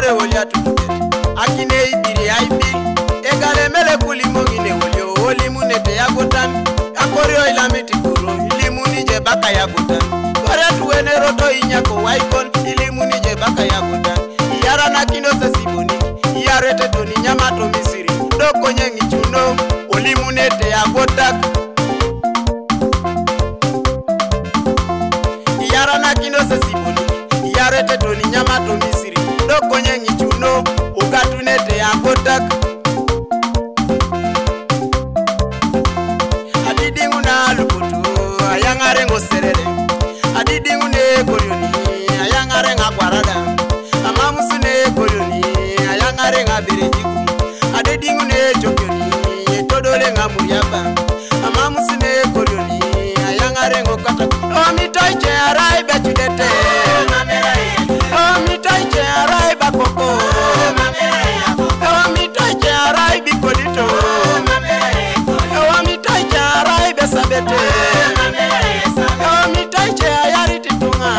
kore wolia tutukete akine ibiri aibi egale mele kulimongine wolio olimunete yagotan akore oilamiti kuro ilimuni je baka yagotan kore tuwene roto inyako waikon ilimuni je baka yagotan yara na kino sesiboni yarete toni nyamato misiri doko nyengi chuno olimunete yagotak yara na kino sesiboni yarete toni nyamato misiri doko nyengi chuno ugatunete yagotak adidingu na lukutu ayangare ngoserere adidingu ne koryoni ayangare ngakwarada amamusu ne koryoni ayangare ngaberejiku adidingu ne chokyoni todole ngamuriaba amamusu ne koryoni ayangare ngokata omitoiche arai bechudete omitoiche arai bakoko omitoiche arai bikodito omitoiche arai besabete omitoiche ayari titunga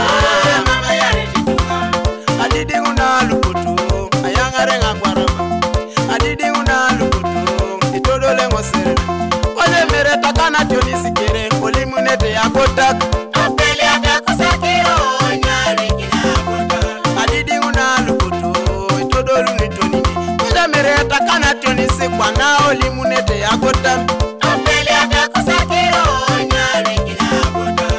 adidingu na lukutu ayangare ngakwarama adidingu na lukutu itodole ngosere ole mereta kana tionisikere olimunete yagotak apele adakusakiro nyari kinagotak adidingu na lukutu itodolu nitonini ole mereta kana tionisikwa na olimunete yagotak apele adakusakiro nyari kinagotak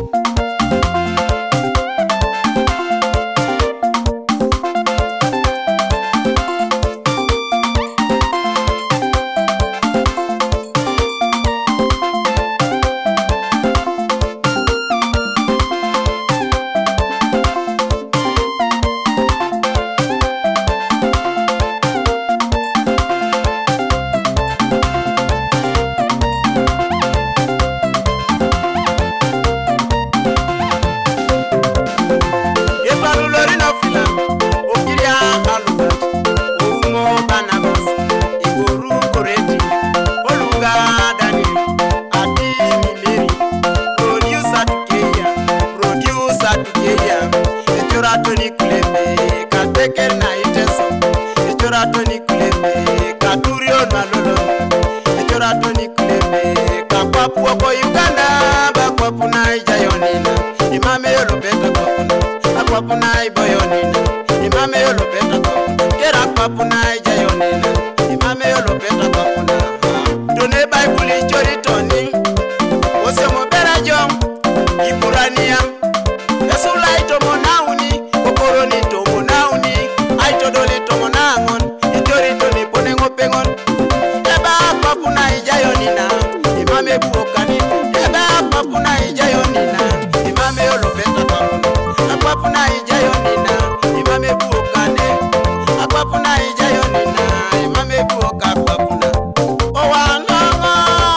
Toni kulebe kateker na iteso echora toni kulebe katurio na lolo echora toni kulebe kakwapu oko Uganda bakwapu na ijayonina imame yolopeta kwapuna akwapu na iboyonina imame yolopeta kwapuna kera kwapu na ijayonina imame yolopeta kwapuna tone Bible chori toni osemo berajo iburania Yesulai tomonauni koroni tomonauni aitodoli tomonangon itori toni ponengo pengon eba papuna ijayonina imame buokani eba papuna ijayonina imame olopeta papuna papuna ijayonina imame buokane papuna ijayonina imame buoka papuna owananga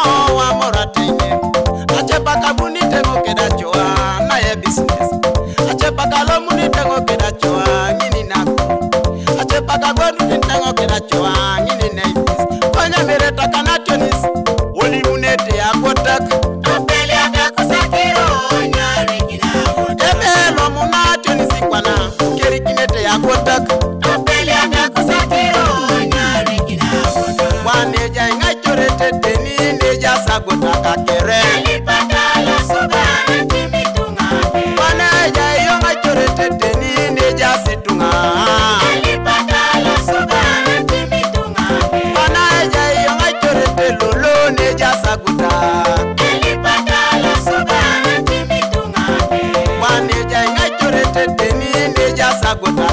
owamoratenge achepa kabuni tengo kedachoa na ye business achepa kalomuni tengo kedachoa ngini nako achepa kagodu tengo kedachoa ngini naibis onya mereta kanatonis olimunete yagotak apele adakusakiro nyari kinagotak ebelo munatonis kwana kerikinete yagotak apele adakusakiro nyari kinagotak waneja ngachorete teni neja sagotaka kere alipatala sobana timitunga waneja iyo ngachorete teni neja situnga alipatala sobana timitunga waneja iyo ngachorete lolo neja saguta alipatala sobana timitunga waneja ngachorete teni neja saguta